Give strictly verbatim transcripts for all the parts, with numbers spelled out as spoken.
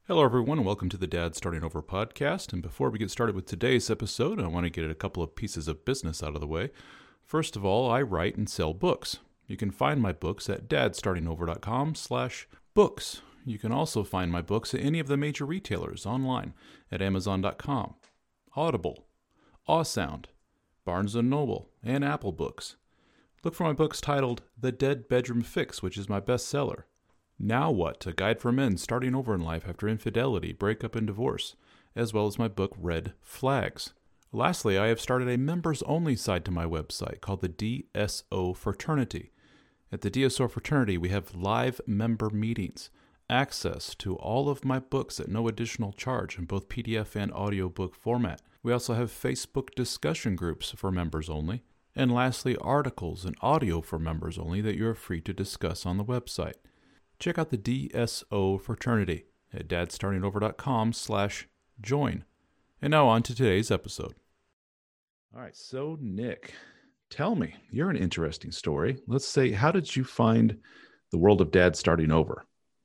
Hello, everyone, and welcome to the Dad Starting Over podcast. And before we get started with today's episode, I want to get a couple of pieces of business out of the way. First of all, I write and sell books. You can find my books at dadstartingover.com slash books. You can also find my books at any of the major retailers online at amazon dot com, Audible, Awesound, Barnes and Noble, and Apple Books. Look for my books titled The Dead Bedroom Fix, which is my bestseller. Now What? A Guide for Men Starting Over in Life After Infidelity, Breakup, and Divorce, as well as my book Red Flags. Lastly, I have started a members-only side to my website called the D S O Fraternity. At the D S O Fraternity, we have live member meetings, access to all of my books at no additional charge in both P D F and audiobook format. We also have Facebook discussion groups for members only. And lastly, articles and audio for members only that you are free to discuss on the website. Check out the D S O Fraternity at dadstartingover.com slash join. And now on to today's episode. All right, so Nick, tell me, you're an interesting story. Let's say, how did you find the world of dad starting over?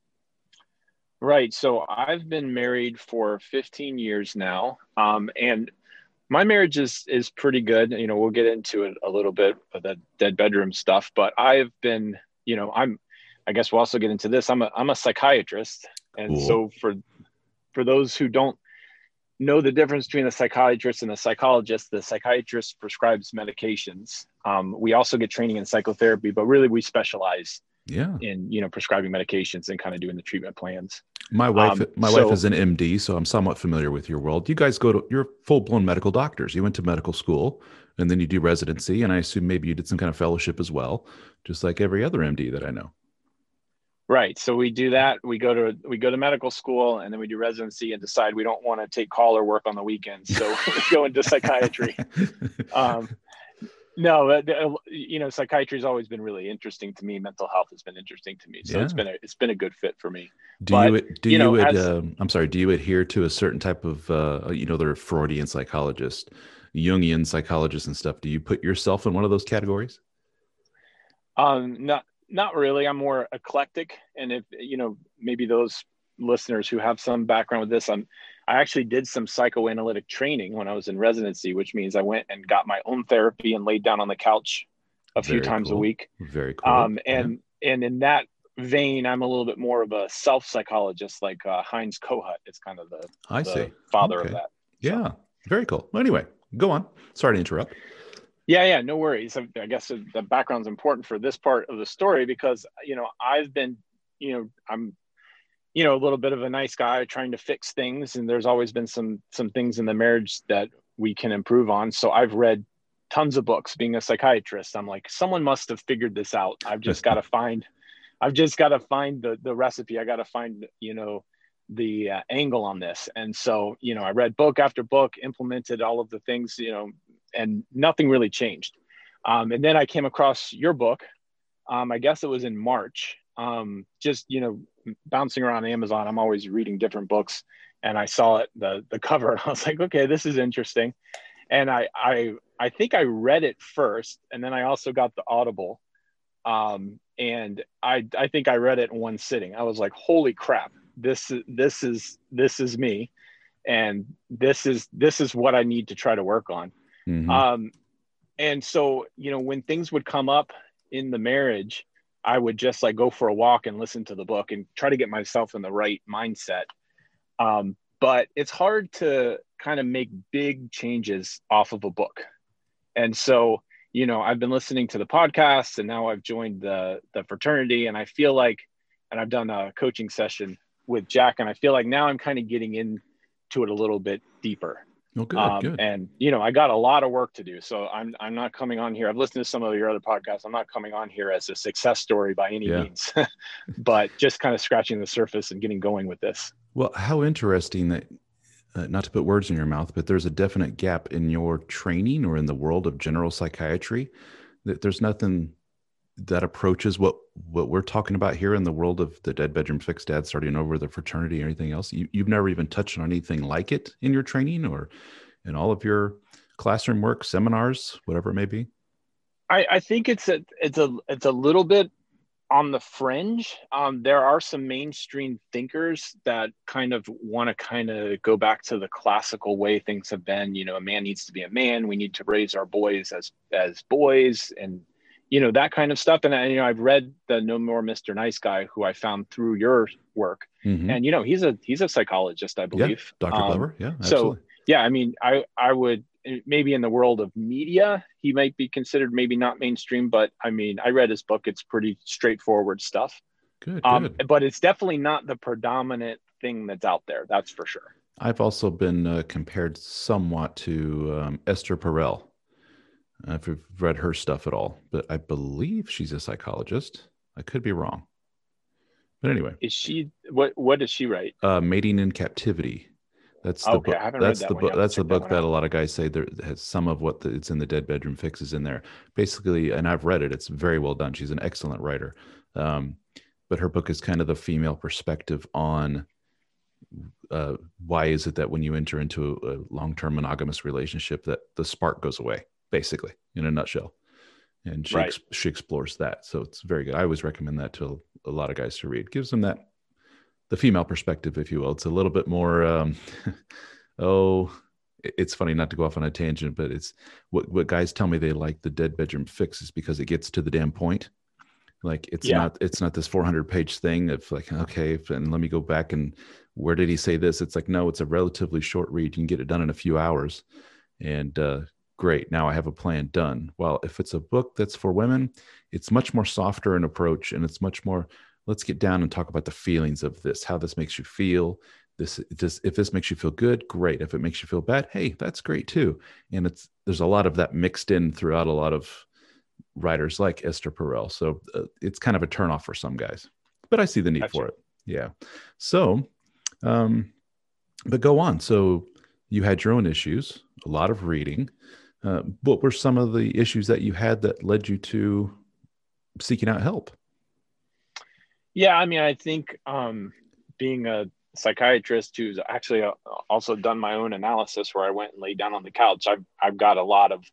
Right. So I've been married for fifteen years now. Um, and my marriage is is pretty good. You know, we'll get into it a little bit of the dead bedroom stuff, but I've been, you know, I'm I guess we'll also get into this. I'm a I'm a psychiatrist. And Cool. so for for those who don't know the difference between a psychiatrist and a psychologist, the psychiatrist prescribes medications. Um, we also get training in psychotherapy, but really we specialize Yeah. in, you know, prescribing medications and kind of doing the treatment plans. My wife, Um, my so, wife is an M D, so I'm somewhat familiar with your world. You guys go to, you're full-blown medical doctors. You went to medical school, and then you do residency, and I assume maybe you did some kind of fellowship as well, just like every other M D that I know. right. So we do that. We go to we go to medical school, and then we do residency and decide we don't want to take call or work on the weekends. So we go into psychiatry. Um, no, but, uh, you know, psychiatry has always been really interesting to me. Mental health has been interesting to me. So Yeah. it's been a, it's been a good fit for me. Do But, you do you you, know, ad, as um, I'm sorry, do you adhere to a certain type of uh, you know, there are Freudian psychologists, Jungian psychologists and stuff. Do you put yourself in one of those categories? um, not not really. I'm more eclectic, and if you know, maybe those listeners who have some background with this, I'm I actually did some psychoanalytic training when I was in residency, which means I went and got my own therapy and laid down on the couch a few Very times a cool. week. Very cool. Um, Yeah. and and in that vein, I'm a little bit more of a self psychologist, like uh, Heinz Kohut is kind of the I the see. father Okay. of that. Yeah. Very cool. Well, anyway, go on. Sorry to interrupt. Yeah, yeah, no worries. I, I guess the background's important for this part of the story because, you know, I've been, you know, I'm, you know, a little bit of a nice guy trying to fix things, and there's always been some some things in the marriage that we can improve on. So I've read tons of books. Being a psychiatrist, I'm like, someone must have figured this out. I've just got to find, I've just got to find the the recipe. I got to find, you know, the uh, angle on this. And so, you know, I read book after book, implemented all of the things, you know, and nothing really changed. Um, and then I came across your book. Um, I guess it was in March. Um, just, you know, bouncing around Amazon, I'm always reading different books, and I saw it, the the cover, and I was like, okay, this is interesting. And I I I think I read it first, and then I also got the Audible. Um, and I I think I read it in one sitting. I was like, holy crap, this is this is this is me, and this is this is what I need to try to work on. Mm-hmm. Um, and so, you know, when things would come up in the marriage, I would just like go for a walk and listen to the book and try to get myself in the right mindset. Um, but it's hard to kind of make big changes off of a book. And so, you know, I've been listening to the podcast, and now I've joined the the fraternity, and I feel like, and I've done a coaching session with Jack, and I feel like now I'm kind of getting into it a little bit deeper. Oh, good, Um, good. and, you know, I got a lot of work to do. So I'm, I'm not coming on here. I've listened to some of your other podcasts. I'm not coming on here as a success story by any Yeah. means, but just kind of scratching the surface and getting going with this. Well, how interesting that, uh, not to put words in your mouth, but there's a definite gap in your training or in the world of general psychiatry. That there's nothing that approaches what what we're talking about here in the world of the Dead Bedroom Fix, Dad Starting Over, the fraternity, or anything else. You, you've never even touched on anything like it in your training or in all of your classroom work, seminars, whatever it may be. I, I think it's a, it's a, it's a little bit on the fringe. Um, there are some mainstream thinkers that kind of want to kind of go back to the classical way things have been. You know, a man needs to be a man. We need to raise our boys as as boys, and you know that kind of stuff. And I, you know, I've read the No More Mister Nice Guy, who I found through your work, mm-hmm. and you know, he's a he's a psychologist, I believe. Yeah, Doctor Um, Glover. Yeah, absolutely. So yeah, I mean, I I would. Maybe in the world of media, he might be considered maybe not mainstream, but I mean, I read his book. It's pretty straightforward stuff. Good, um, good. But it's definitely not the predominant thing that's out there. That's for sure. I've also been uh, compared somewhat to um, Esther Perel. Uh, if you've read her stuff at all, but I believe she's a psychologist. I could be wrong. But anyway. Is she, what, what does she write? Uh, Mating in Captivity. That's the okay, book. I haven't That's read that the one book. yet. That's the book that, that a lot of guys say there has some of what the, it's in the Dead Bedroom Fix is in there. Basically, and I've read it. It's very well done. She's an excellent writer. Um, but her book is kind of the female perspective on uh, why is it that when you enter into a, a long-term monogamous relationship that the spark goes away, basically, in a nutshell. And she right. ex- she explores that. So it's very good. I always recommend that to a, a lot of guys to read. Gives them that. The female perspective, if you will. It's a little bit more, um, oh, it's funny not to go off on a tangent, but it's what, what guys tell me they like the Dead Bedroom Fix is because it gets to the damn point. Like it's yeah. not, it's not this four hundred page thing of like, okay, and let me go back and where did he say this? It's like, no, it's a relatively short read. You can get it done in a few hours and uh, great. Now I have a plan done. Well, if it's a book that's for women, it's much more softer in approach and it's much more, let's get down and talk about the feelings of this, how this makes you feel. This, this, if this makes you feel good, great. If it makes you feel bad, hey, that's great too. And it's, there's a lot of that mixed in throughout a lot of writers like Esther Perel. So uh, it's kind of a turnoff for some guys, but I see the need gotcha. for it. Yeah. So, um, but go on. So you had your own issues, a lot of reading. Uh, what were some of the issues that you had that led you to seeking out help? Yeah, I mean, I think um, being a psychiatrist who's actually uh, also done my own analysis where I went and laid down on the couch, I've, I've got a lot of,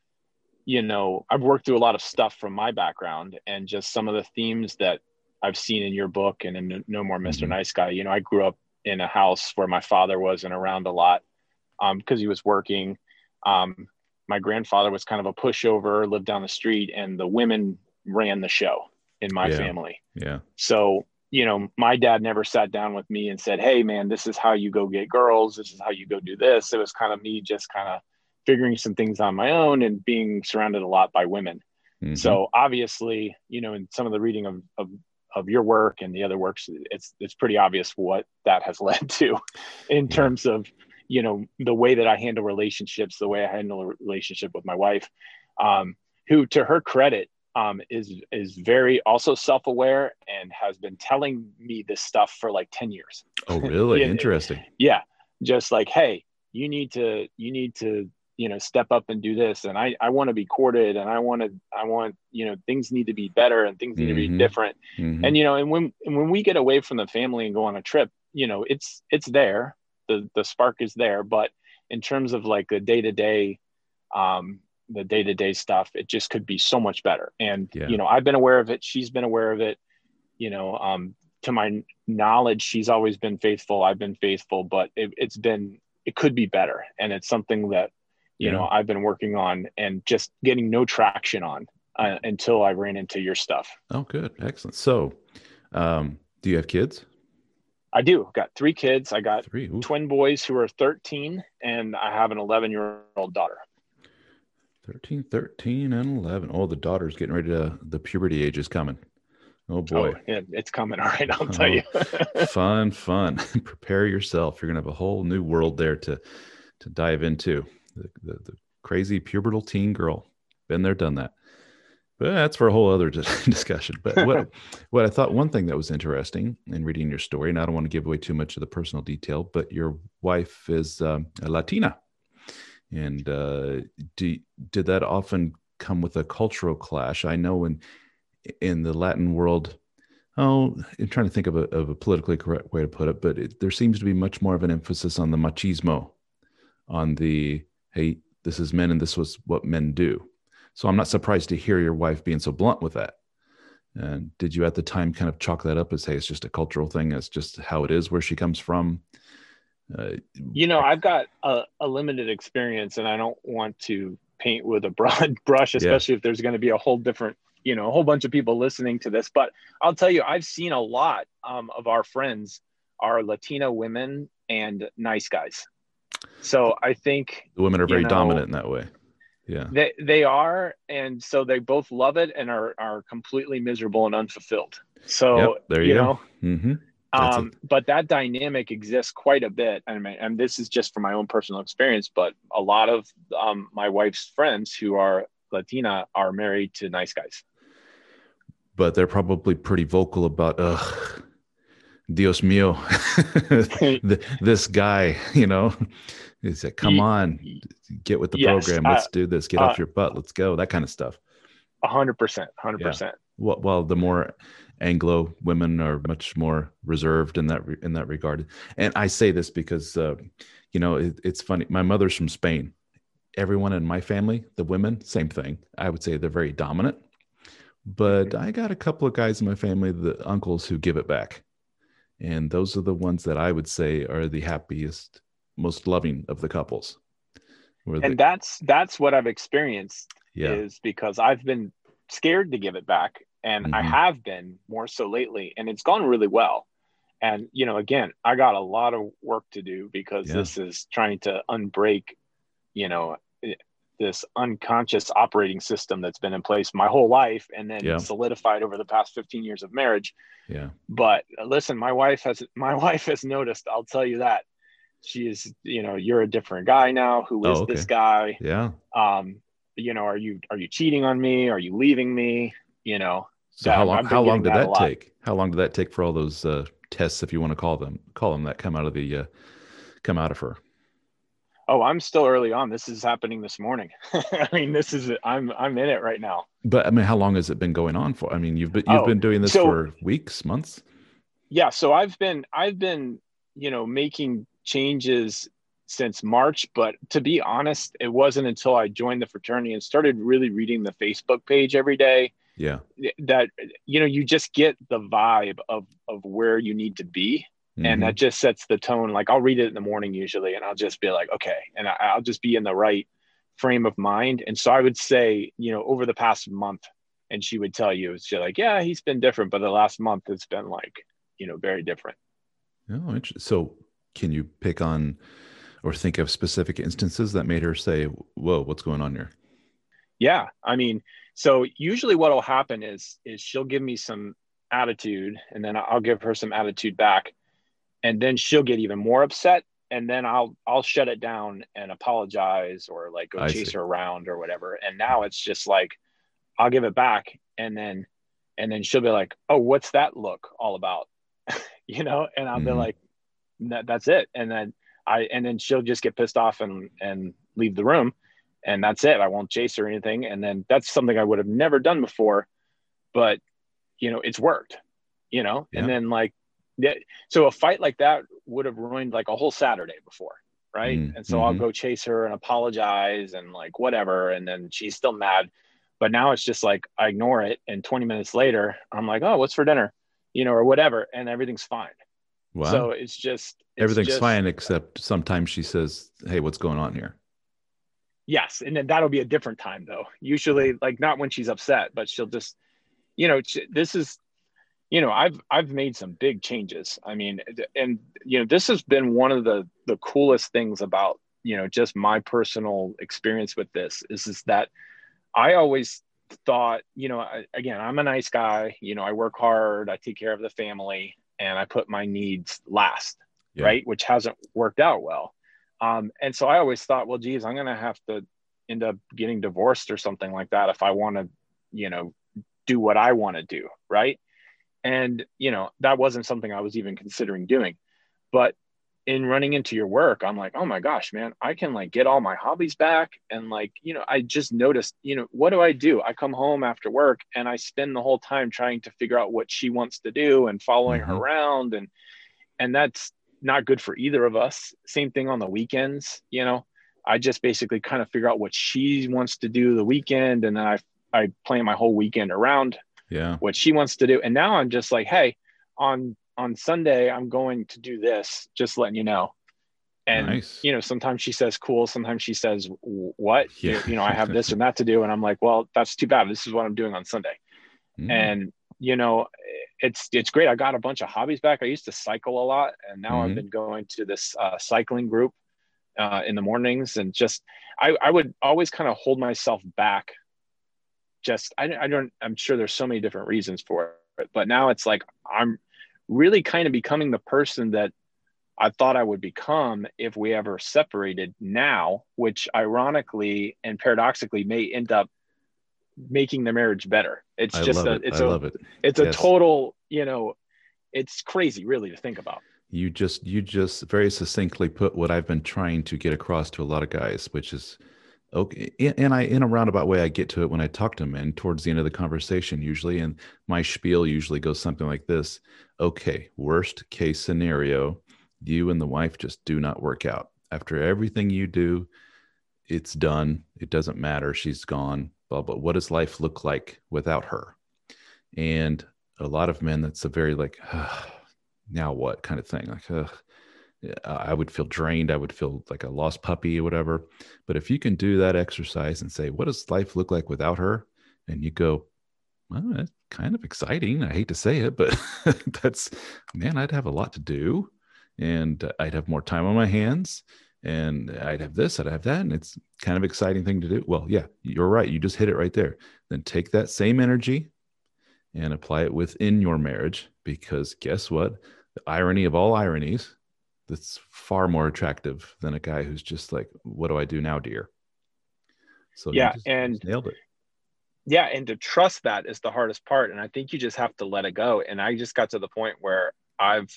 you know, I've worked through a lot of stuff from my background and just some of the themes that I've seen in your book and in No More Mister Mm-hmm. Nice Guy. You know, I grew up in a house where my father wasn't around a lot um, because he was working. Um, my grandfather was kind of a pushover, lived down the street, and the women ran the show in my yeah. family. Yeah. So, you know, my dad never sat down with me and said, hey man, this is how you go get girls. This is how you go do this. It was kind of me just kind of figuring some things on my own and being surrounded a lot by women. Mm-hmm. So obviously, you know, in some of the reading of, of, of your work and the other works, it's, it's pretty obvious what that has led to in yeah. terms of, you know, the way that I handle relationships, the way I handle a relationship with my wife, um, who to her credit, Um, is is very also self-aware and has been telling me this stuff for like ten years. Oh, really? yeah, Interesting. Yeah. Just like, hey, you need to, you need to, you know, step up and do this. And I, I want to be courted and I want to, I want, you know, things need to be better and things need mm-hmm. to be different. Mm-hmm. And, you know, and when, and when we get away from the family and go on a trip, you know, it's, it's there, the, the spark is there, but in terms of like the day-to-day, um, the day-to-day stuff, it just could be so much better. And, yeah. you know, I've been aware of it. She's been aware of it, you know, um, to my knowledge, she's always been faithful. I've been faithful, but it, it's been, it could be better. And it's something that, you yeah. know, I've been working on and just getting no traction on uh, until I ran into your stuff. Oh, good. Excellent. So, um, do you have kids? I do. I've got three kids. I got three twin boys who are thirteen and I have an eleven year old daughter. thirteen, thirteen, and eleven. Oh, the daughter's getting ready to, the puberty age is coming. Oh, boy. Oh, yeah, it's coming. All right, I'll tell oh, you. fun, fun. Prepare yourself. You're going to have a whole new world there to to dive into. The, the, the crazy pubertal teen girl. Been there, done that. But that's for a whole other discussion. But what, what I thought, one thing that was interesting in reading your story, and I don't want to give away too much of the personal detail, but your wife is um, a Latina. And uh, do, did that often come with a cultural clash? I know in in the Latin world, oh, I'm trying to think of a, of a politically correct way to put it, but it, there seems to be much more of an emphasis on the machismo, on the, hey, this is men and this was what men do. So I'm not surprised to hear your wife being so blunt with that. And did you at the time kind of chalk that up as, hey, it's just a cultural thing, it's just how it is where she comes from? Uh, You know, I've got a, a limited experience, and I don't want to paint with a broad brush, yeah, especially if there's going to be a whole different, you know, a whole bunch of people listening to this. But I'll tell you, I've seen a lot um, of our friends are Latina women and nice guys. So I think, the women are you very know, dominant in that way. Yeah. they they are, and so they both love it and are are completely miserable and unfulfilled. Yep. So, There you you go. know, Mm-hmm. That's it. um, but that dynamic exists quite a bit. I mean, and this is just from my own personal experience, but a lot of um, my wife's friends who are Latina are married to nice guys. But they're probably pretty vocal about, ugh, Dios mío, the, this guy, you know, he said, come on, get with the Yes, program. uh, Let's do this. Get uh, off your butt. Let's go. That kind of stuff. a hundred percent, a hundred Yeah. percent. Well, well, the more Anglo women are much more reserved in that, re- in that regard. And I say this because, uh, you know, it, it's funny. My mother's from Spain. Everyone in my family, the women, same thing. I would say they're very dominant, but Mm-hmm. I got a couple of guys in my family, the uncles who give it back. And those are the ones that I would say are the happiest, most loving of the couples. Where the, And that's that's what I've experienced, yeah. is because I've been scared to give it back, and I Mm-hmm. have been more so lately, and it's gone really well. And you know, again, I got a lot of work to do because Yeah. this is trying to unbreak, you know, this unconscious operating system that's been in place my whole life and then Yeah. solidified over the past fifteen years of marriage. Yeah. But listen, my wife has my wife has noticed, I'll tell you that. She is, you know, you're a different guy now. Who Oh, is this okay. guy? Yeah. Um, you know, are you are you cheating on me? Are you leaving me? You know, So how that long, I've how been long getting did that a that lot. take? How long did that take for all those uh, tests, if you want to call them, call them that come out of the, uh, come out of her? Oh, I'm still early on. This is happening this morning. I mean, this is I'm I'm in it right now. But I mean, how long has it been going on for? I mean, you've been, you've Oh, been doing this so for weeks, months. yeah, so I've been I've been, you know, making changes since March, but to be honest, it wasn't until I joined the fraternity and started really reading the Facebook page every day Yeah. that, you know, you just get the vibe of of where you need to be. And Mm-hmm. that just sets the tone. Like I'll read it in the morning usually, and I'll just be like, okay, and I, I'll just be in the right frame of mind. And so I would say, you know, over the past month, and she would tell you, it's just like, yeah, he's been different, but the last month it's been like, you know, very different. Oh, interesting. So can you pick on or think of specific instances that made her say, whoa, what's going on here? Yeah, I mean, so usually what'll happen is is she'll give me some attitude, and then I'll give her some attitude back, and then she'll get even more upset, and then I'll I'll shut it down and apologize or like go I chase see. her around or whatever. And now it's just like I'll give it back, and then and then she'll be like, "Oh, what's that look all about?" you know, and I'll be Mm-hmm. like, that, "That's it." And then I and then she'll just get pissed off and and leave the room, and that's it. I won't chase her or anything. And then that's something I would have never done before, but you know, it's worked. You know, and Yeah. then like, yeah, so a fight like that would have ruined like a whole Saturday before, right? And so I'll Mm-hmm. go chase her and apologize and like whatever, and then she's still mad. But now it's just like I ignore it, and twenty minutes later, I'm like, "Oh, what's for dinner?" You know, or whatever, and everything's fine. Wow. So it's just, it's Everything's just, fine, except sometimes she says, hey, what's going on here? yes. And then that'll be a different time though. Yeah. Usually, like not when she's upset, but she'll just, you know, this is, you know, I've I've made some big changes. I mean, and you know, this has been one of the the coolest things about, you know, just my personal experience with this is is that I always thought, you know, I, again, I'm a nice guy, you know, I work hard, I take care of the family, and I put my needs last, Yeah. right? Which hasn't worked out well. Um, and so I always thought, well, geez, I'm going to have to end up getting divorced or something like that if I want to, you know, do what I want to do, right? And, you know, that wasn't something I was even considering doing. But in running into your work, I'm like, oh my gosh, man, I can like get all my hobbies back. And like, you know, I just noticed, you know, what do I do? I come home after work and I spend the whole time trying to figure out what she wants to do and following her Mm-hmm. around. And, and that's not good for either of us. Same thing on the weekends, you know, I just basically kind of figure out what she wants to do the weekend. And then I, I plan my whole weekend around Yeah. what she wants to do. And now I'm just like, hey, on on Sunday, I'm going to do this, just letting you know. And, Nice. you know, sometimes she says cool, sometimes she says what, Yeah. you, you know, I have this and that to do. And I'm like, well, that's too bad. This is what I'm doing on Sunday. Mm. And, you know, it's it's great. I got a bunch of hobbies back. I used to cycle a lot, and now I've Mm-hmm. been going to this uh, cycling group uh, in the mornings. And just I, I would always kind of hold myself back. Just I, I don't I'm sure there's so many different reasons for it, but now it's like I'm really kind of becoming the person that I thought I would become if we ever separated now, which ironically and paradoxically may end up making the marriage better. It's I just love a it. it's I a love it. it's a Yes. total, you know, it's crazy really to think about. You just you just very succinctly put what I've been trying to get across to a lot of guys, which is okay. And I, in a roundabout way, I get to it when I talk to men towards the end of the conversation, usually. And my spiel usually goes something like this. Okay, worst case scenario, you and the wife just do not work out. After everything you do, it's done. It doesn't matter. She's gone. Blah, blah. What does life look like without her? And a lot of men, that's a very like, now what kind of thing? Like, uh, I would feel drained. I would feel like a lost puppy or whatever. But if you can do that exercise and say, what does life look like without her? And you go, well, that's kind of exciting. I hate to say it, but that's, man, I'd have a lot to do, and I'd have more time on my hands, and I'd have this, I'd have that. And it's kind of exciting thing to do. Well, yeah, you're right. You just hit it right there. Then take that same energy and apply it within your marriage, because guess what? The irony of all ironies, that's far more attractive than a guy who's just like, what do I do now, dear? So you Yeah. just, you And just nailed it. yeah. And to trust that is the hardest part. And I think you just have to let it go. And I just got to the point where I've,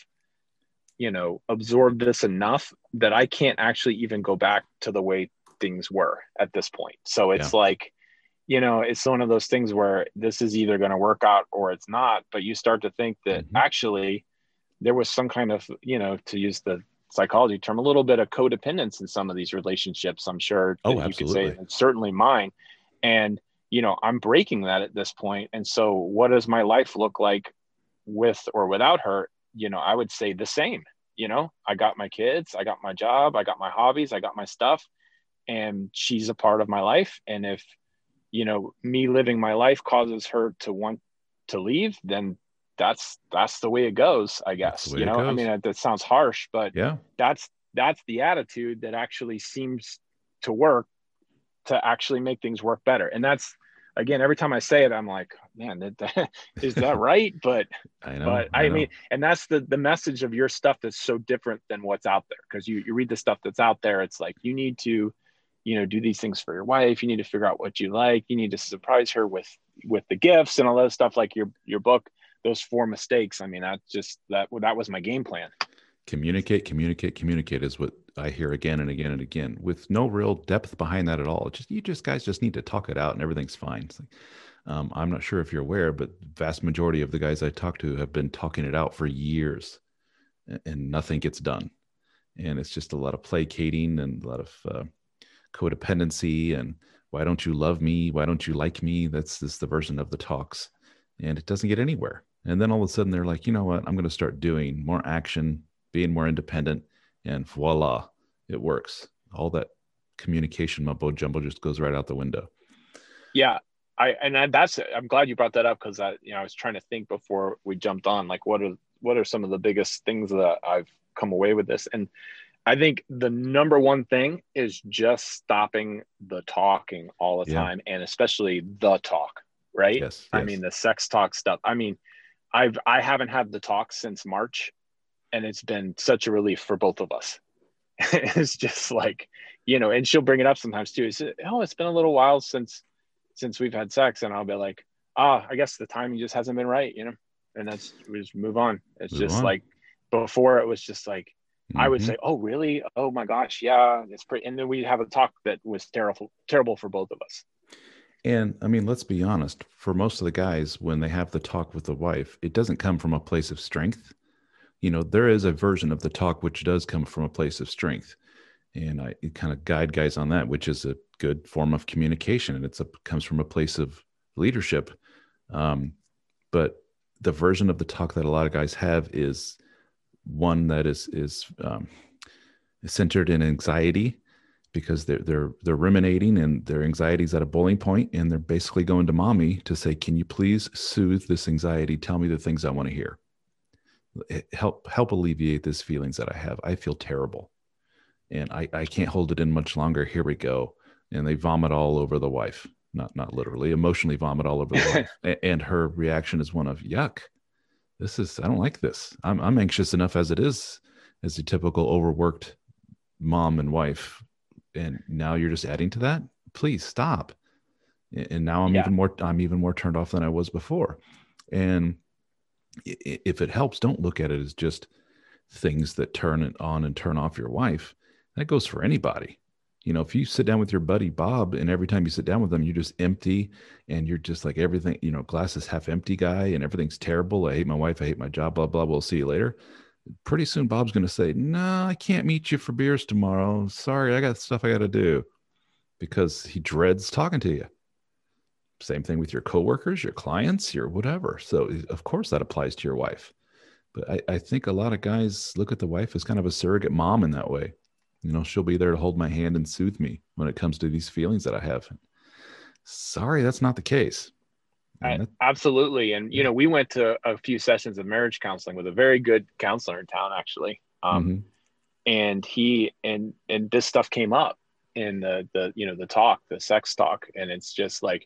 you know, absorbed this enough that I can't actually even go back to the way things were at this point. So it's Yeah. like, you know, it's one of those things where this is either going to work out or it's not. But you start to think that Mm-hmm. actually there was some kind of, you know, to use the psychology term, a little bit of codependence in some of these relationships. I'm sure that Oh, you could say, absolutely. and certainly mine. And, you know, I'm breaking that at this point. And so what does my life look like with or without her? You know, I would say the same. You know, I got my kids, I got my job, I got my hobbies, I got my stuff, and she's a part of my life. And if, you know, me living my life causes her to want to leave, then that's that's the way it goes, I That's the guess. way You it know, I goes. mean, that, that sounds harsh, but Yeah. that's that's the attitude that actually seems to work to actually make things work better. And that's, again, every time I say it, I'm like, man, that, that, is that right? But I know. but I I know. mean, and that's the the message of your stuff that's so different than what's out there. Because you you read the stuff that's out there, it's like you need to, you know, do these things for your wife. You need to figure out what you like. You need to surprise her with with the gifts and all that stuff. Like your your book, those four mistakes. I mean, that just that that was my game plan. Communicate, communicate, communicate is what I hear again and again and again, with no real depth behind that at all. Just you just guys just need to talk it out and everything's fine. It's like, um, I'm not sure if you're aware, but vast majority of the guys I talk to have been talking it out for years, a- and nothing gets done. And it's just a lot of placating and a lot of uh, codependency and why don't you love me? Why don't you like me? That's this the version of the talks, and it doesn't get anywhere. And then all of a sudden they're like, you know what? I'm going to start doing more action, being more independent, and voila, it works. All that communication mumbo jumbo just goes right out the window. Yeah, I and I, that's I'm glad you brought that up because I you know I was trying to think before we jumped on, like what are what are some of the biggest things that I've come away with this. And I think the number one thing is just stopping the talking all the Yeah. time, and especially the talk, right? Yes. I Yes. mean, the sex talk stuff. I mean, I've I haven't had the talk since March, and it's been such a relief for both of us. It's just like, you know, and she'll bring it up sometimes too. It's, oh, it's been a little while since since we've had sex, and I'll be like, ah, I guess the timing just hasn't been right, you know. And that's we just move on. It's Move just on. like before it was just like I would Mhm. say, oh really? Oh my gosh, yeah, it's pretty. And then we have a talk that was terrible, terrible for both of us. And I mean, let's be honest, for most of the guys, when they have the talk with the wife, it doesn't come from a place of strength. You know, there is a version of the talk which does come from a place of strength. And I kind of guide guys on that, which is a good form of communication. And it's a, comes from a place of leadership. Um, But the version of the talk that a lot of guys have is one that is is um, centered in anxiety, because they're they're they're ruminating and their anxiety's at a boiling point, and they're basically going to mommy to say, "Can you please soothe this anxiety? Tell me the things I want to hear. Help help alleviate these feelings that I have. I feel terrible, and I I can't hold it in much longer. Here we go." And they vomit all over the wife, not not literally, emotionally vomit all over the wife, and her reaction is one of yuck. This is I don't like this. I'm I'm anxious enough as it is, as a typical overworked mom and wife. And now you're just adding to that. Please stop. And now I'm yeah. even more, I'm even more turned off than I was before. And if it helps, don't look at it as just things that turn it on and turn off your wife. That goes for anybody. You know, if you sit down with your buddy Bob, and every time you sit down with them, you're just empty, and you're just like everything, you know, glass is half empty guy, and everything's terrible. I hate my wife. I hate my job, blah, blah. We'll see you later. Pretty soon Bob's going to say, no, I can't meet you for beers tomorrow. Sorry, I got stuff I got to do, because he dreads talking to you. Same thing with your coworkers, your clients, your whatever. So of course that applies to your wife. But I, I think a lot of guys look at the wife as kind of a surrogate mom in that way. You know, she'll be there to hold my hand and soothe me when it comes to these feelings that I have. Sorry, that's not the case. I, absolutely. And, you know, we went to a few sessions of marriage counseling with a very good counselor in town, actually. Um, mm-hmm. And he, and, and this stuff came up in the, the, you know, the talk, the sex talk. And it's just like,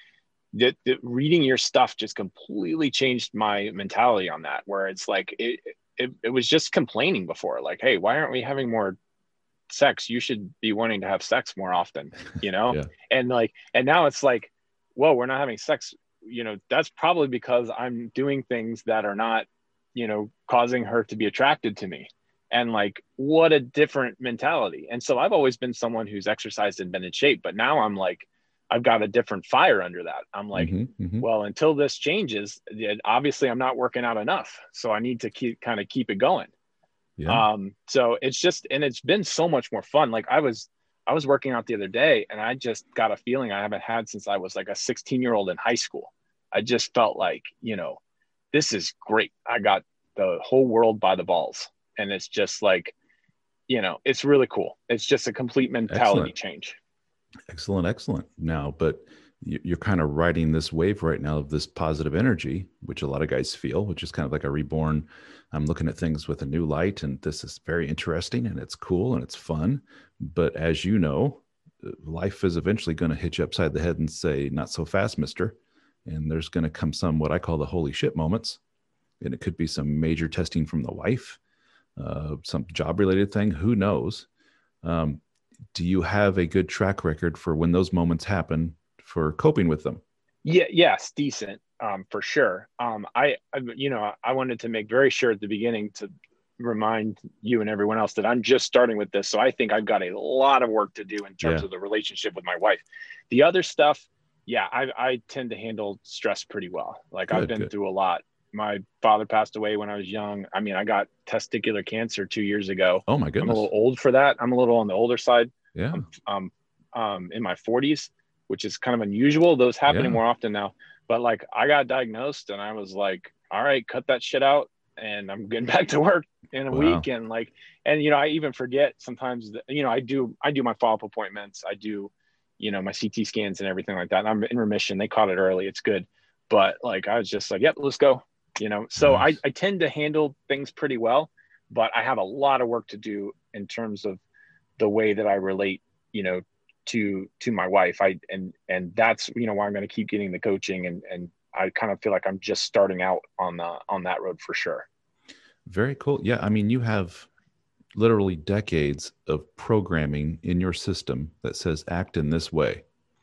the, the reading your stuff just completely changed my mentality on that, where it's like, it, it, it was just complaining before, like, hey, why aren't we having more sex? You should be wanting to have sex more often, you know? yeah. And like, and now it's like, whoa, we're not having sex. You know, that's probably because I'm doing things that are not, you know, causing her to be attracted to me. And like, what a different mentality. And so I've always been someone who's exercised and been in shape, but now I'm like, I've got a different fire under that. I'm like, mm-hmm, mm-hmm. well, until this changes, obviously I'm not working out enough. So I need to keep kind of keep it going. Yeah. Um, so it's just, and it's been so much more fun. Like I was, I was working out the other day, and I just got a feeling I haven't had since I was like a sixteen year old in high school. I just felt like, you know, this is great. I got the whole world by the balls, and it's just like, you know, it's really cool. It's just a complete mentality excellent. change. Excellent. Excellent. Now, but you're kind of riding this wave right now of this positive energy, which a lot of guys feel, which is kind of like a reborn. I'm looking at things with a new light, and this is very interesting, and it's cool, and it's fun. But as you know, life is eventually going to hit you upside the head and say, not so fast, mister. And there's going to come some, what I call the holy shit moments. And it could be some major testing from the wife, uh, some job related thing. Who knows? Um, do you have a good track record for when those moments happen, for coping with them? Yeah. Yes. Decent. Um, for sure. Um, I, I, you know, I wanted to make very sure at the beginning to remind you and everyone else that I'm just starting with this. So I think I've got a lot of work to do in terms yeah. of the relationship with my wife. The other stuff, yeah, I, I tend to handle stress pretty well. Like good, I've been good. through a lot. My father passed away when I was young. I mean, I got testicular cancer two years ago. Oh my goodness. I'm a little old for that. I'm a little on the older side. Yeah. I'm, um, um, in my forties, which is kind of unusual. Those happening yeah. more often now. But like I got diagnosed, and I was like, all right, cut that shit out. And I'm getting back to work in a wow. week. And like, and, you know, I even forget sometimes that, you know, I do, I do my follow-up appointments. I do, you know, my C T scans and everything like that. And I'm in remission. They caught it early. It's good. But like, I was just like, yep, let's go, you know? So nice. I, I tend to handle things pretty well, but I have a lot of work to do in terms of the way that I relate, you know, to, to my wife. I, and, and that's, you know, why I'm going to keep getting the coaching, and, and I kind of feel like I'm just starting out on the, on that road for sure. Very cool. Yeah. I mean, you have literally decades of programming in your system that says act in this way.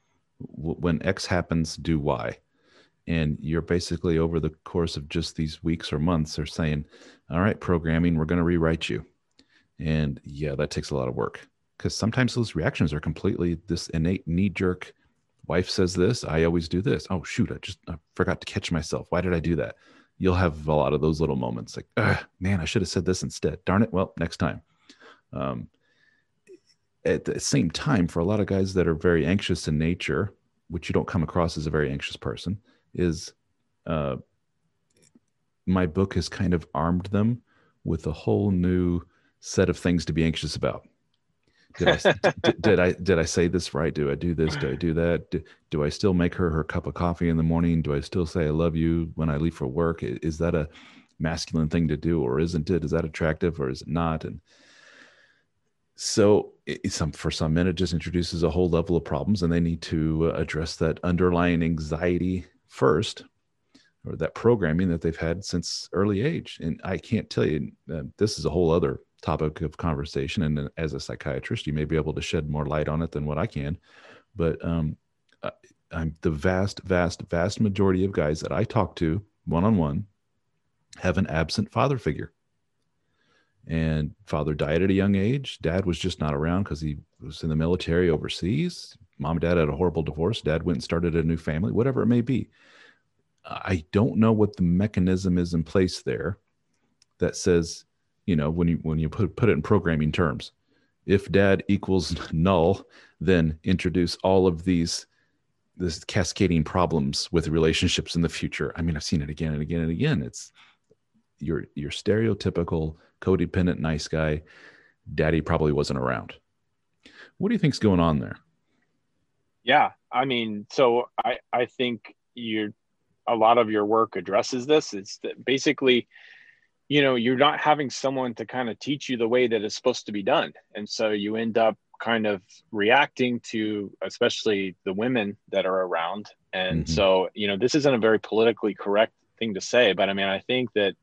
W- when X happens, do Y. And you're basically over the course of just these weeks or months are saying, all right, programming, we're going to rewrite you. And yeah, that takes a lot of work, because sometimes those reactions are completely this innate knee jerk. Wife says this, I always do this. Oh shoot, I just I forgot to catch myself. Why did I do that? You'll have a lot of those little moments like, man, I should have said this instead. Darn it. Well, next time. Um, at the same time, for a lot of guys that are very anxious in nature, which you don't come across as a very anxious person, is uh, my book has kind of armed them with a whole new set of things to be anxious about. Did I did, did I did I say this right? Do I do this? Do I do that? Do, do I still make her her cup of coffee in the morning? Do I still say I love you when I leave for work? Is that a masculine thing to do, or isn't it? Is that attractive, or is it not? And so it, some for some men, it just introduces a whole level of problems, and they need to address that underlying anxiety first, or that programming that they've had since early age. And I can't tell you, uh, this is a whole other topic of conversation. And as a psychiatrist, you may be able to shed more light on it than what I can. But um, I, I'm the vast, vast, vast majority of guys that I talk to one-on-one have an absent father figure. And father died at a young age. Dad was just not around because he was in the military overseas. Mom and dad had a horrible divorce. Dad went and started a new family, whatever it may be. I don't know what the mechanism is in place there that says, you know, when you when you put put it in programming terms, if dad equals null, then introduce all of these this cascading problems with relationships in the future. I mean, I've seen it again and again and again. It's your your stereotypical codependent nice guy. Daddy probably wasn't around. What do you think's going on there? Yeah, I mean, so I I think you're. A lot of your work addresses this. It's that basically, you know, you're not having someone to kind of teach you the way that it's supposed to be done. And so you end up kind of reacting to, especially the women that are around. And mm-hmm. so, you know, this isn't a very politically correct thing to say, but I mean, I think that,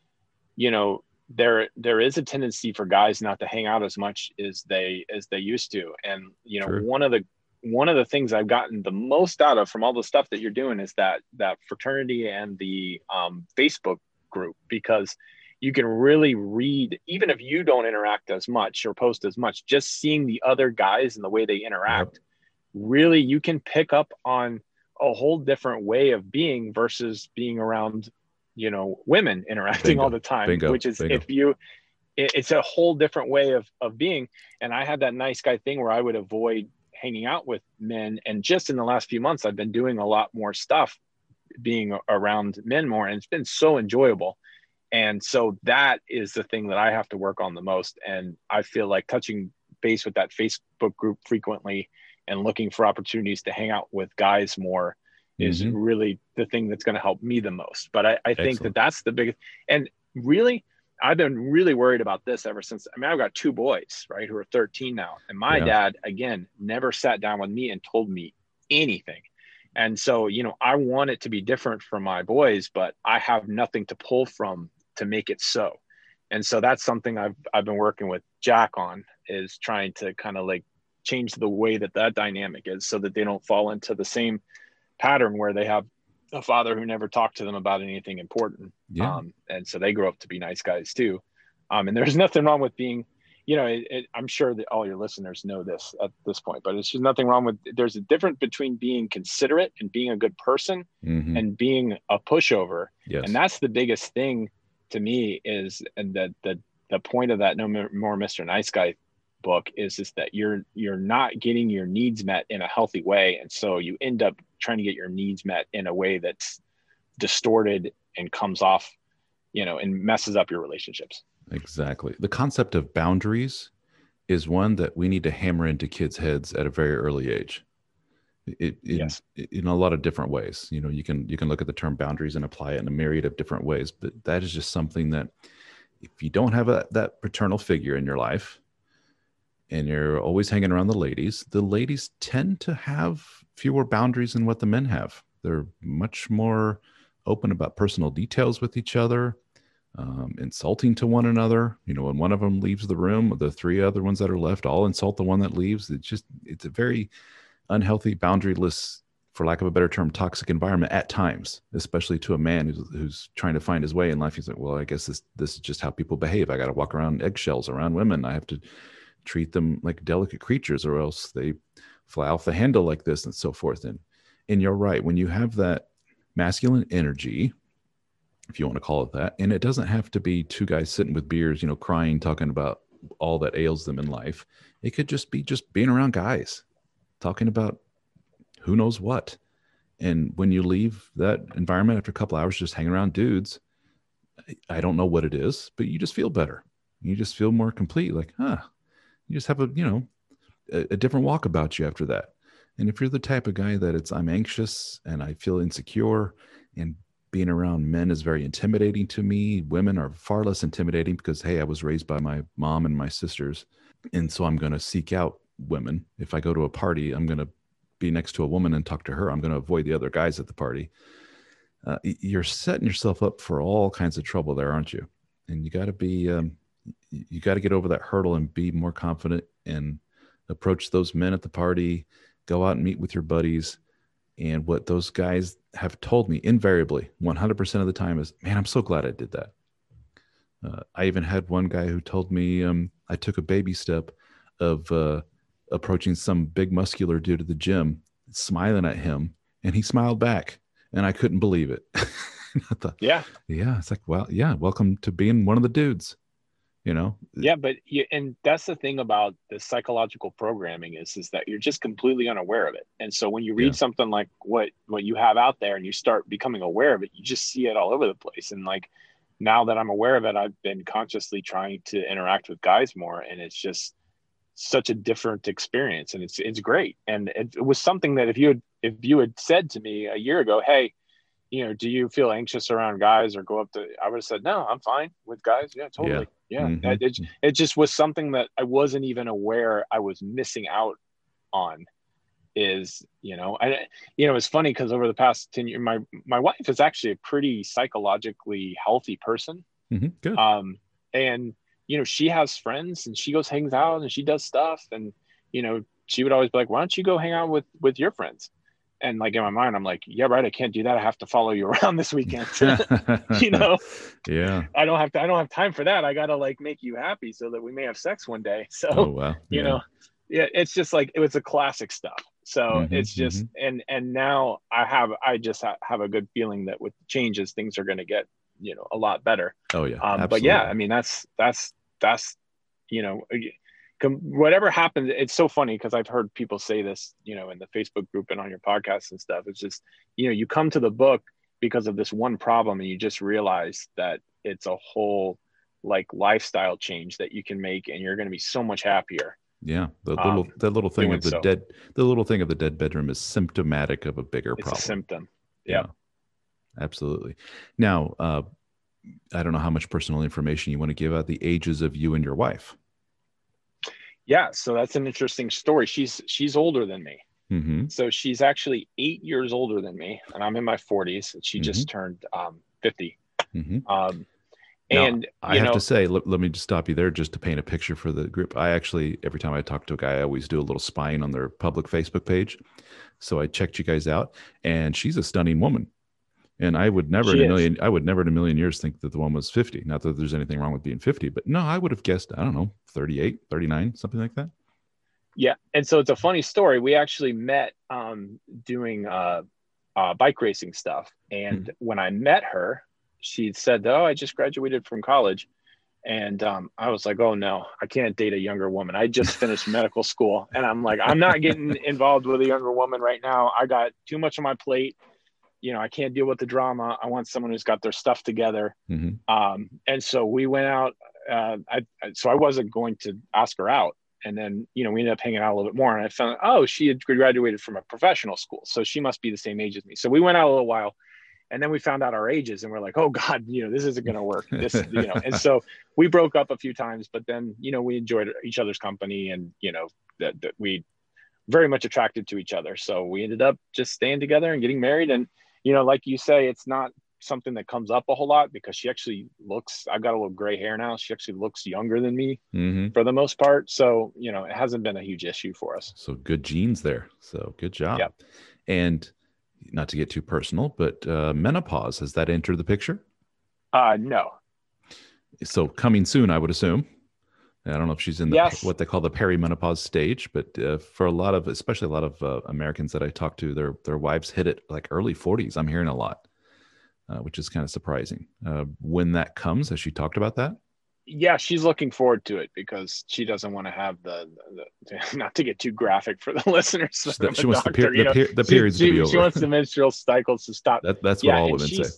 you know, there, there is a tendency for guys not to hang out as much as they, as they used to. And, you know, sure. one of the, one of the things I've gotten the most out of from all the stuff that you're doing is that that fraternity and the um, Facebook group, because you can really read, even if you don't interact as much or post as much, just seeing the other guys and the way they interact, yep. really you can pick up on a whole different way of being versus being around, you know, women interacting Bingo. all the time, Bingo. which is Bingo. if you, it, it's a whole different way of, of being. And I had that nice guy thing where I would avoid hanging out with men. And just in the last few months, I've been doing a lot more stuff, being around men more, and it's been so enjoyable. And so that is the thing that I have to work on the most. And I feel like touching base with that Facebook group frequently and looking for opportunities to hang out with guys more mm-hmm. is really the thing that's going to help me the most. But I, I think Excellent. that that's the biggest, and really, I've been really worried about this ever since. I mean, I've got two boys, right, who are thirteen now. And my yeah. dad, again, never sat down with me and told me anything. And so, you know, I want it to be different for my boys, but I have nothing to pull from to make it so. And so that's something I've, I've been working with Jack on, is trying to kind of like change the way that that dynamic is so that they don't fall into the same pattern where they have a father who never talked to them about anything important. Yeah. Um, and so they grow up to be nice guys too. Um, and there's nothing wrong with being, you know, it, it, I'm sure that all your listeners know this at this point, but it's just nothing wrong with, there's a difference between being considerate and being a good person mm-hmm. and being a pushover. Yes. And that's the biggest thing to me is, and that the, the point of that No More Mister Nice Guy book is just that you're, you're not getting your needs met in a healthy way. And so you end up trying to get your needs met in a way that's distorted and comes off, you know, and messes up your relationships. Exactly. The concept of boundaries is one that we need to hammer into kids' heads at a very early age. It, in, yes. in a lot of different ways. You know, you can, you can look at the term boundaries and apply it in a myriad of different ways, but that is just something that if you don't have a, that paternal figure in your life, and you're always hanging around the ladies, the ladies tend to have fewer boundaries than what the men have. They're much more open about personal details with each other, um, insulting to one another. You know, when one of them leaves the room, the three other ones that are left all insult the one that leaves. It's just, it's a very unhealthy, boundaryless, for lack of a better term, toxic environment at times, especially to a man who's, who's trying to find his way in life. He's like, well, I guess this, this is just how people behave. I got to walk around eggshells around women. I have to treat them like delicate creatures or else they fly off the handle like this and so forth. And, and you're right. When you have that masculine energy, if you want to call it that, and it doesn't have to be two guys sitting with beers, you know, crying, talking about all that ails them in life. It could just be just being around guys, talking about who knows what. And when you leave that environment after a couple hours, just hanging around dudes, I don't know what it is, but you just feel better. You just feel more complete. Like, huh, you just have a, you know, a, a different walk about you after that. And if you're the type of guy that it's, I'm anxious and I feel insecure, and being around men is very intimidating to me. Women are far less intimidating because, hey, I was raised by my mom and my sisters. And so I'm going to seek out women. If I go to a party, I'm going to be next to a woman and talk to her. I'm going to avoid the other guys at the party. Uh, you're setting yourself up for all kinds of trouble there, aren't you? And you got to be, um, you got to get over that hurdle and be more confident and approach those men at the party, go out and meet with your buddies. And what those guys have told me invariably, one hundred percent of the time is, man, I'm so glad I did that. Uh, I even had one guy who told me um, I took a baby step of uh, approaching some big muscular dude at the gym, smiling at him, and he smiled back. And I couldn't believe it. I thought, yeah. Yeah. It's like, well, yeah, welcome to being one of the dudes, you know? Yeah. But you, and that's the thing about the psychological programming is, is that you're just completely unaware of it. And so when you read yeah. something like what, what you have out there and you start becoming aware of it, you just see it all over the place. And like, now that I'm aware of it, I've been consciously trying to interact with guys more. And it's just such a different experience. And it's, it's great. And it, it was something that if you had, if you had said to me a year ago, hey, you know, do you feel anxious around guys or go up to, I would have said, no, I'm fine with guys. Yeah, totally. Yeah. yeah. Mm-hmm. It, it, it just was something that I wasn't even aware I was missing out on is, you know, I, you know, it's funny because over the past ten years, my, my wife is actually a pretty psychologically healthy person. Mm-hmm. Good. Um, and, you know, she has friends and she goes, hangs out and she does stuff. And, you know, she would always be like, why don't you go hang out with, with your friends? And like in my mind, I'm like, yeah, right. I can't do that. I have to follow you around this weekend. You know? Yeah. I don't have to, I don't have time for that. I got to like make you happy so that we may have sex one day. So, oh, wow. you yeah. know, yeah, it's just like, it was a classic stuff. So mm-hmm, it's just, mm-hmm. and, and now I have, I just ha- have a good feeling that with changes, things are going to get, you know, a lot better. Oh yeah. Um, but yeah, I mean, that's, that's, that's, you know, whatever happens, it's so funny because I've heard people say this, you know, in the Facebook group and on your podcast and stuff. It's just, you know, you come to the book because of this one problem and you just realize that it's a whole like lifestyle change that you can make and you're going to be so much happier. Yeah. The little, um, the little thing of the so. dead, the little thing of the dead bedroom is symptomatic of a bigger it's problem. A symptom. Yeah. yeah. Absolutely. Now, uh, I don't know how much personal information you want to give out the ages of you and your wife. Yeah, so that's an interesting story. She's she's older than me. Mm-hmm. So she's actually eight years older than me, and I'm in my forties. And she mm-hmm. just turned um, fifty. Mm-hmm. Um, now, and I you have know, to say, let, let me just stop you there, just to paint a picture for the group. I actually, every time I talk to a guy, I always do a little spying on their public Facebook page. So I checked you guys out, and she's a stunning woman. And I would never she in a is. million, I would never in a million years think that the one was fifty. Not that there's anything wrong with being fifty, but no, I would have guessed, I don't know, thirty-eight, thirty-nine, something like that. Yeah. And so it's a funny story. We actually met um, doing uh, uh, bike racing stuff. And mm-hmm. when I met her, she said, oh, I just graduated from college. And um, I was like, oh, no, I can't date a younger woman. I just finished medical school. And I'm like, I'm not getting involved with a younger woman right now. I got too much on my plate. You know, I can't deal with the drama. I want someone who's got their stuff together. Mm-hmm. Um, and so we went out. Uh, I, so I wasn't going to ask her out. And then, you know, we ended up hanging out a little bit more. And I found, oh, she had graduated from a professional school. So she must be the same age as me. So we went out a little while. And then we found out our ages and we're like, oh God, you know, this isn't going to work. This, you know, and so we broke up a few times, but then, you know, we enjoyed each other's company and, you know, that, that we very much attracted to each other. So we ended up just staying together and getting married. And, you know, like you say, it's not something that comes up a whole lot because she actually looks, I've got a little gray hair now. She actually looks younger than me mm-hmm. for the most part. So, you know, it hasn't been a huge issue for us. So good genes there. So good job. Yep. And not to get too personal, but uh, menopause, has that entered the picture? Uh, no. So coming soon, I would assume. I don't know if she's in the, yes. what they call the perimenopause stage, but uh, for a lot of, especially a lot of uh, Americans that I talk to, their their wives hit it like early forties. I'm hearing a lot, uh, which is kind of surprising. Uh, when that comes, has she talked about that? Yeah, she's looking forward to it because she doesn't want to have the, the, the not to get too graphic for the listeners. She, she wants doctor, the, per, you know, the, per, the periods she, to be she, over. She wants the menstrual cycles to stop. That, that's yeah, what all women say.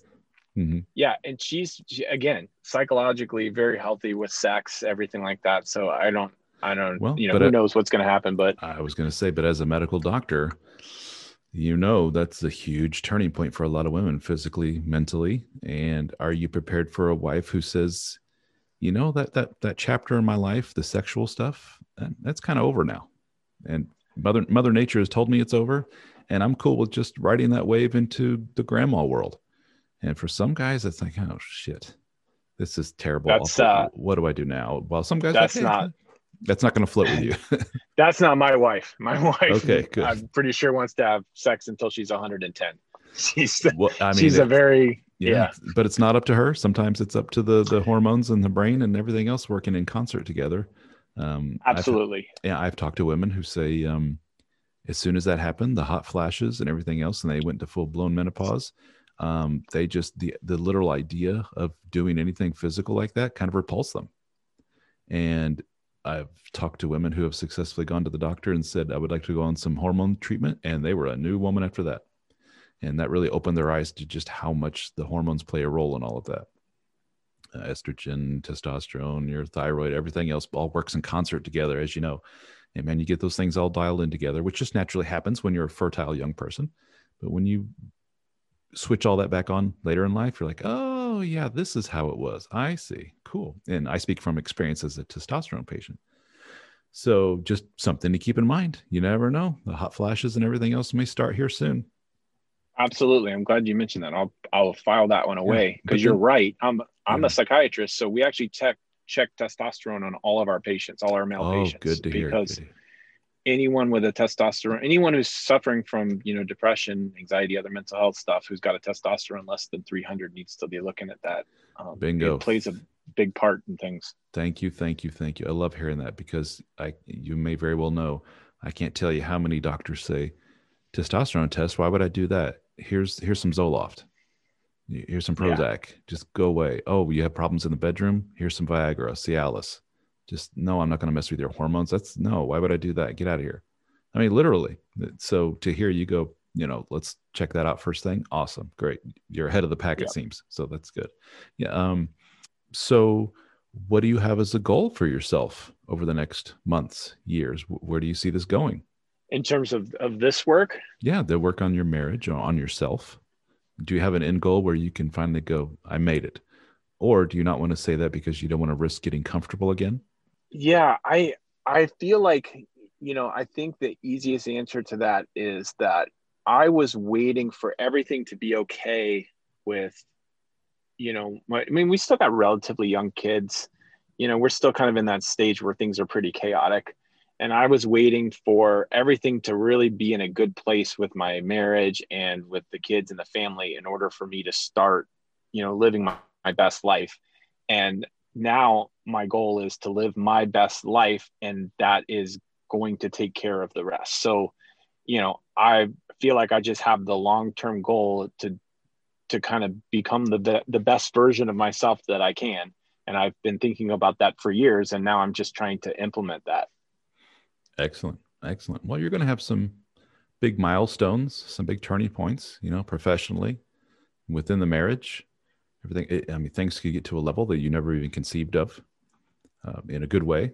Mm-hmm. Yeah. And she's, she, again, psychologically very healthy with sex, everything like that. So I don't, I don't, Well, you know, but who uh, knows what's going to happen, but I was going to say, but as a medical doctor, you know, that's a huge turning point for a lot of women, physically, mentally. And are you prepared for a wife who says, you know, that that that chapter in my life, the sexual stuff, that, that's kind of over now, and Mother Mother Nature has told me it's over, and I'm cool with just riding that wave into the grandma world. And for some guys, it's like, oh shit, this is terrible, that's, uh, awful. What do I do now? Well, some guys are like, that's hey, not, that's not going to float with you. that's not my wife. My wife, Okay, good. I'm pretty sure wants to have sex until she's one hundred ten. She's, Well, I mean, she's a it's, very, yeah, yeah, but it's not up to her. Sometimes it's up to the the hormones and the brain and everything else working in concert together. Um, I've absolutely. yeah, I've talked to women who say, um, as soon as that happened, the hot flashes and everything else, and they went to full blown menopause. Um, they just the the literal idea of doing anything physical like that kind of repulsed them. And I've talked to women who have successfully gone to the doctor and said, I would like to go on some hormone treatment, and they were a new woman after that. And that really opened their eyes to just how much the hormones play a role in all of that. Uh, estrogen, testosterone, your thyroid, everything else all works in concert together, as you know. And man, you get those things all dialed in together, which just naturally happens when you're a fertile young person. But when you switch all that back on later in life, you're like, oh, yeah, this is how it was. I see. Cool. And I speak from experience as a testosterone patient. So just something to keep in mind. You never know. The hot flashes and everything else may start here soon. Absolutely. I'm glad you mentioned that. I'll, I'll file that one away Yeah, because you're right. I'm, I'm yeah. a psychiatrist. So we actually check, check testosterone on all of our patients, all our male Oh, patients, good to hear. because Good to hear. anyone with a testosterone, anyone who's suffering from, you know, depression, anxiety, other mental health stuff, who's got a testosterone less than three hundred needs to be looking at that. Um, Bingo. It plays a big part in things. Thank you. Thank you. Thank you. I love hearing that because I, you may very well know, I can't tell you how many doctors say testosterone test. Why would I do that? Here's, here's some Zoloft. Here's some Prozac. Yeah. Just go away. Oh, you have problems in the bedroom? Here's some Viagra, Cialis. Just no, I'm not going to mess with your hormones. That's no, why would I do that? Get out of here. I mean, literally. So to hear you go, you know, let's check that out first thing. Awesome. Great. You're ahead of the pack, yeah. It seems. So that's good. Yeah. Um, so what do you have as a goal for yourself over the next months, years? Where do you see this going? In terms of, of this work? Yeah. The work on your marriage or on yourself. Do you have an end goal where you can finally go, I made it? Or do you not want to say that because you don't want to risk getting comfortable again? Yeah, I I feel like, you know, I think the easiest answer to that is that I was waiting for everything to be okay with, you know, my, I mean, we still got relatively young kids. You know, we're still kind of in that stage where things are pretty chaotic. And I was waiting for everything to really be in a good place with my marriage and with the kids and the family in order for me to start, you know, living my, my best life. And now my goal is to live my best life, and that is going to take care of the rest. So, you know, I feel like I just have the long-term goal to, to kind of become the, the best version of myself that I can. And I've been thinking about that for years, and now I'm just trying to implement that. Excellent. Excellent. Well, you're going to have some big milestones, some big turning points, you know, professionally, within the marriage. Everything, I mean, things could get to a level that you never even conceived of, um, in a good way.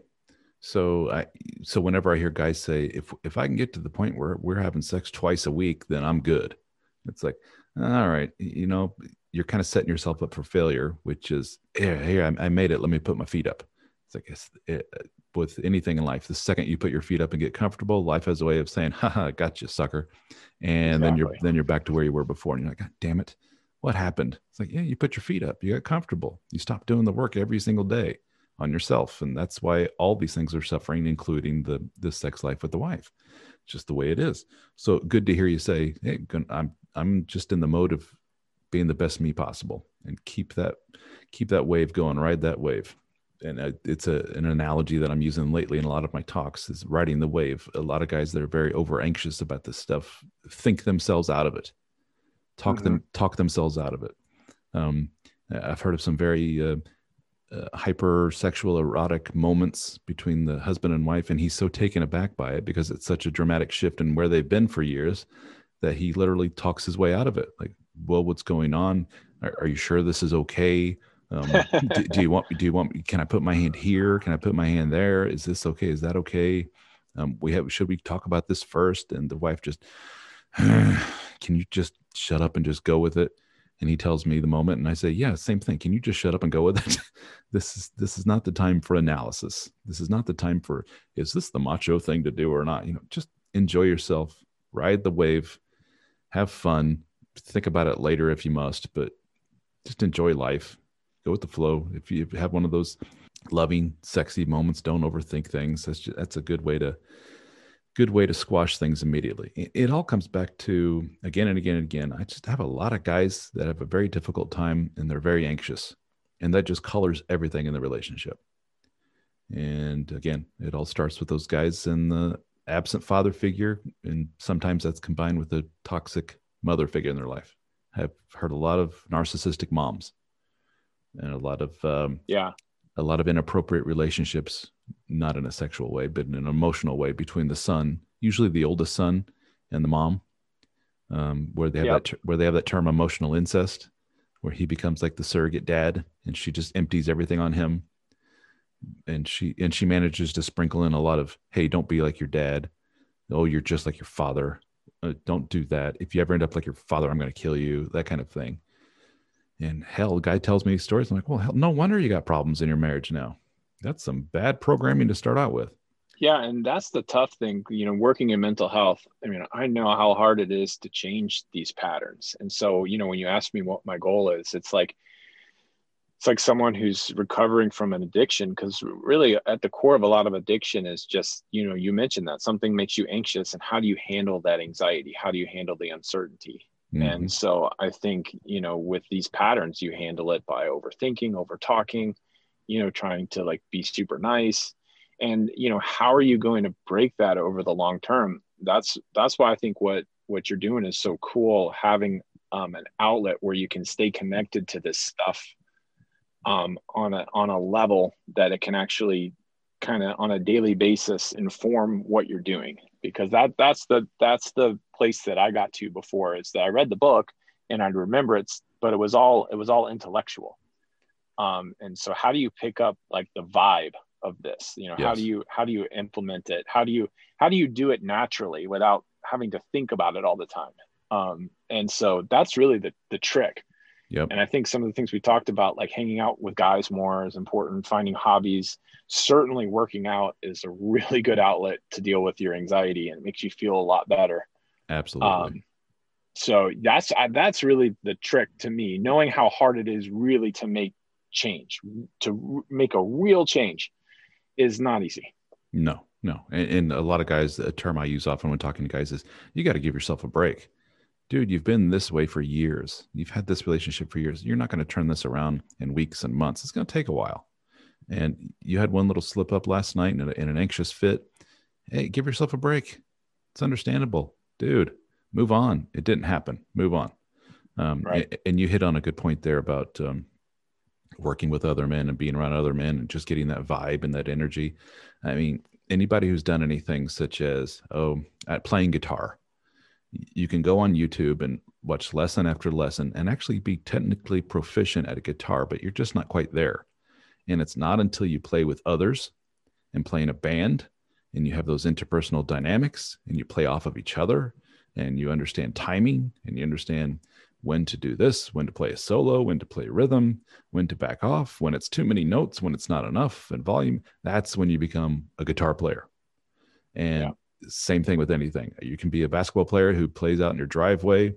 So I, so whenever I hear guys say, if, if I can get to the point where we're having sex twice a week, then I'm good. It's like, all right, you know, you're kind of setting yourself up for failure, which is, here, here, I, I made it. Let me put my feet up. It's like, it's, it, with anything in life, the second you put your feet up and get comfortable, life has a way of saying, haha, gotcha, sucker. And exactly. then you're, then you're back to where you were before. And you're like, God damn it. What happened? It's like, yeah, you put your feet up, you got comfortable, you stopped doing the work every single day on yourself. And that's why all these things are suffering, including the, the sex life with the wife. It's just the way it is. So good to hear you say, hey, I'm, I'm just in the mode of being the best me possible, and keep that, keep that wave going, ride that wave. And it's a, an analogy that I'm using lately in a lot of my talks is riding the wave. A lot of guys that are very over anxious about this stuff think themselves out of it. Talk mm-hmm. them, talk themselves out of it. Um, I've heard of some very uh, uh, hypersexual, erotic moments between the husband and wife, and he's so taken aback by it because it's such a dramatic shift in where they've been for years that he literally talks his way out of it. Like, well, what's going on? Are, are you sure this is okay? Um, do, do you want, do you want, can I put my hand here? Can I put my hand there? Is this okay? Is that okay? Um, we have, should we talk about this first? And the wife just, can you just shut up and just go with it? And he tells me the moment, and I say, yeah, same thing. Can you just shut up and go with it? this is, this is not the time for analysis. This is not the time for, is this the macho thing to do or not? You know, just enjoy yourself, ride the wave, have fun, think about it later if you must, but just enjoy life, go with the flow. If you have one of those loving, sexy moments, don't overthink things. That's just, that's a good way to, good way to squash things immediately. It, it all comes back to, again and again and again, I just have a lot of guys that have a very difficult time and they're very anxious, and that just colors everything in the relationship. And again, it all starts with those guys in the absent father figure, and sometimes that's combined with a toxic mother figure in their life. I've heard a lot of narcissistic moms and a lot of um, yeah, a lot of inappropriate relationships, not in a sexual way, but in an emotional way, between the son, usually the oldest son, and the mom, um, where they have yep. that ter- where they have that term emotional incest, where he becomes like the surrogate dad, and she just empties everything on him. And she and she manages to sprinkle in a lot of, hey, don't be like your dad. Oh, you're just like your father. Uh, don't do that. If you ever end up like your father, I'm going to kill you. That kind of thing. And hell, the guy tells me these stories. I'm like, well, hell, no wonder you got problems in your marriage now. That's some bad programming to start out with. Yeah, and that's the tough thing, you know, working in mental health. I mean, I know how hard it is to change these patterns. And so, you know, when you ask me what my goal is, it's like it's like someone who's recovering from an addiction, because really at the core of a lot of addiction is just, you know, you mentioned that something makes you anxious, and how do you handle that anxiety? How do you handle the uncertainty? Mm-hmm. And so I think, you know, with these patterns, you handle it by overthinking, over talking, you know, trying to like be super nice. And, you know, how are you going to break that over the long term? That's, that's why I think what, what you're doing is so cool, having um, an outlet where you can stay connected to this stuff um, on a, on a level that it can actually kind of on a daily basis inform what you're doing. Because that, that's the, that's the place that I got to before, is that I read the book and I'd remember it, but it was all, it was all intellectual. Um, and so how do you pick up like the vibe of this? You know, yes. how do you, how do you implement it? How do you, how do you do it naturally without having to think about it all the time? Um, and so that's really the, the trick. Yep. And I think some of the things we talked about, like hanging out with guys more is important, finding hobbies, certainly working out is a really good outlet to deal with your anxiety, and it makes you feel a lot better. Absolutely. Um, so that's, that's really the trick to me, knowing how hard it is really to make change, to make a real change is not easy. No, no. And, and a lot of guys, a term I use often when talking to guys is, you got to give yourself a break. Dude, you've been this way for years. You've had this relationship for years. You're not going to turn this around in weeks and months. It's going to take a while. And you had one little slip up last night in, a, in an anxious fit. Hey, give yourself a break. It's understandable. Dude, move on. It didn't happen. Move on. Um, right. and, and you hit on a good point there about um, working with other men and being around other men and just getting that vibe and that energy. I mean, anybody who's done anything such as, oh, at playing guitar, you can go on YouTube and watch lesson after lesson and actually be technically proficient at a guitar, but you're just not quite there. And it's not until you play with others and play in a band and you have those interpersonal dynamics and you play off of each other and you understand timing and you understand when to do this, when to play a solo, when to play rhythm, when to back off, when it's too many notes, when it's not enough and volume. That's when you become a guitar player. And yeah. Same thing with anything. You can be a basketball player who plays out in your driveway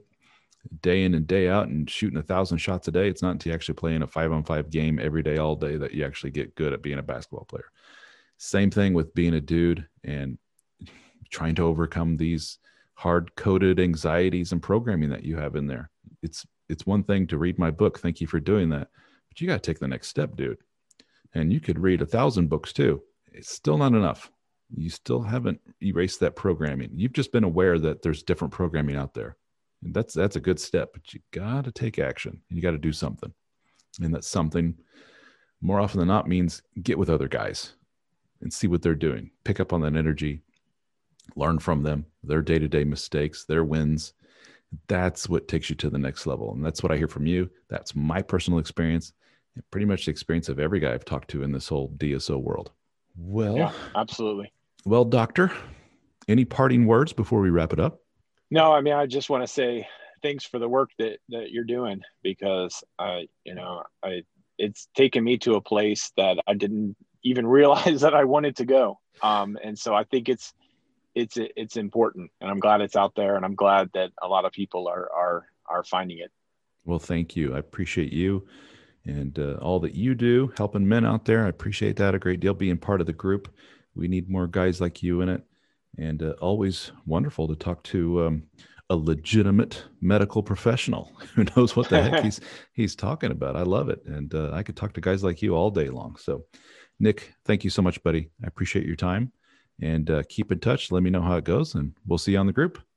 day in and day out and shooting a thousand shots a day. It's not until you actually play in a five on five game every day, all day, that you actually get good at being a basketball player. Same thing with being a dude and trying to overcome these hard coded anxieties and programming that you have in there. It's, it's one thing to read my book. Thank you for doing that. But you got to take the next step, dude. And you could read a thousand books too. It's still not enough. You still haven't erased that programming. You've just been aware that there's different programming out there. And that's, that's a good step, but you got to take action. You got to do something. And that something more often than not means get with other guys and see what they're doing. Pick up on that energy, learn from them, their day-to-day mistakes, their wins, That's what takes you to the next level. And that's what I hear from you. That's my personal experience and pretty much the experience of every guy I've talked to in this whole D S O world. Well, yeah, absolutely. Well, doctor, any parting words before we wrap it up? No, I mean, I just want to say thanks for the work that, that you're doing, because I, you know, I, it's taken me to a place that I didn't even realize that I wanted to go. Um, and so I think it's, it's, it's important, and I'm glad it's out there, and I'm glad that a lot of people are, are, are finding it. Well, thank you. I appreciate you and uh, all that you do, helping men out there. I appreciate that a great deal, being part of the group. We need more guys like you in it. And uh, always wonderful to talk to um, a legitimate medical professional who knows what the heck he's he's talking about. I love it. And uh, I could talk to guys like you all day long. So, Nick, thank you so much, buddy. I appreciate your time. And uh, keep in touch. Let me know how it goes, and we'll see you on the group.